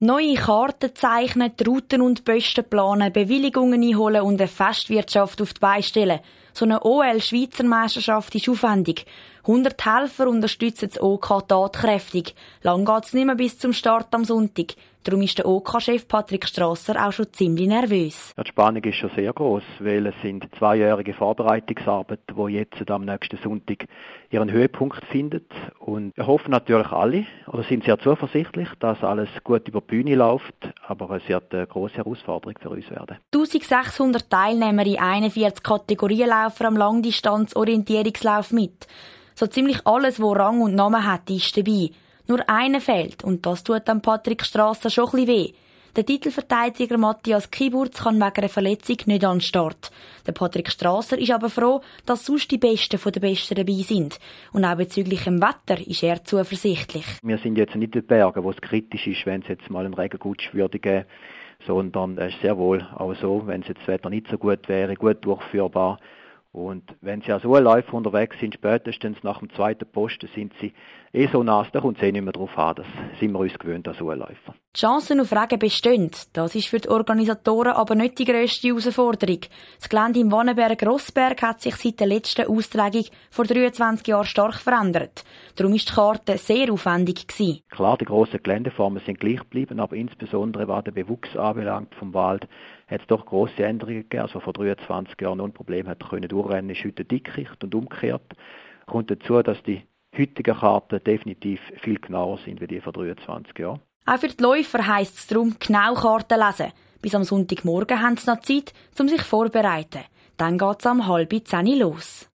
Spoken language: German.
Neue Karten zeichnen, die Routen und Posten planen, Bewilligungen einholen und eine Festwirtschaft auf die Beine stellen. So eine OL-Schweizer Meisterschaft ist aufwendig. 100 Helfer unterstützen das OK tatkräftig. Lang geht's nicht mehr bis zum Start am Sonntag. Darum ist der OK-Chef Patrick Strasser auch schon ziemlich nervös. Ja, die Spannung ist schon sehr groß, weil es sind 2-jährige Vorbereitungsarbeiten, die jetzt am nächsten Sonntag ihren Höhepunkt finden. Und wir hoffen natürlich alle, oder sind sehr zuversichtlich, dass alles gut über die Bühne läuft, aber es wird eine grosse Herausforderung für uns werden. 1600 Teilnehmer in 41 Kategorien laufen am Langdistanz-Orientierungslauf mit. So ziemlich alles, wo Rang und Namen hat, ist dabei. Nur einer fehlt, und das tut dann Patrick Strasser schon ein bisschen weh. Der Titelverteidiger Matthias Kiburz kann wegen einer Verletzung nicht an den Start. Der Patrick Strasser ist aber froh, dass sonst die Besten von den Besten dabei sind. Und auch bezüglich dem Wetter ist er zuversichtlich. Wir sind jetzt nicht in den Bergen, wo es kritisch ist, wenn es jetzt mal einen Regengutsch würde geben, sondern es ist sehr wohl auch so, wenn es jetzt das Wetter nicht so gut wäre, gut durchführbar. Und wenn sie als Läufer unterwegs sind, spätestens nach dem zweiten Posten, sind sie so nass, da kommt es nicht mehr drauf an. Das sind wir uns gewöhnt als Läufer. Die Chancen auf Regen bestehen. Das ist für die Organisatoren aber nicht die grösste Herausforderung. Das Gelände im Wannenberg-Rossberg hat sich seit der letzten Austragung vor 23 Jahren stark verändert. Darum war die Karte sehr aufwendig gewesen. Klar, die grossen Geländeformen sind gleich geblieben, aber insbesondere was den Bewuchs anbelangt vom Wald, hat es doch grosse Änderungen gegeben. Also vor 23 Jahren noch ein Problem hat können durchrennen, ist heute Dickicht und umgekehrt. Kommt dazu, dass die heutigen Karten definitiv viel genauer sind wie die vor 23 Jahren. Auch für die Läufer heisst es darum, genau Karten lesen. Bis am Sonntagmorgen haben sie noch Zeit, um sich vorzubereiten. Dann geht es um 9:30 los.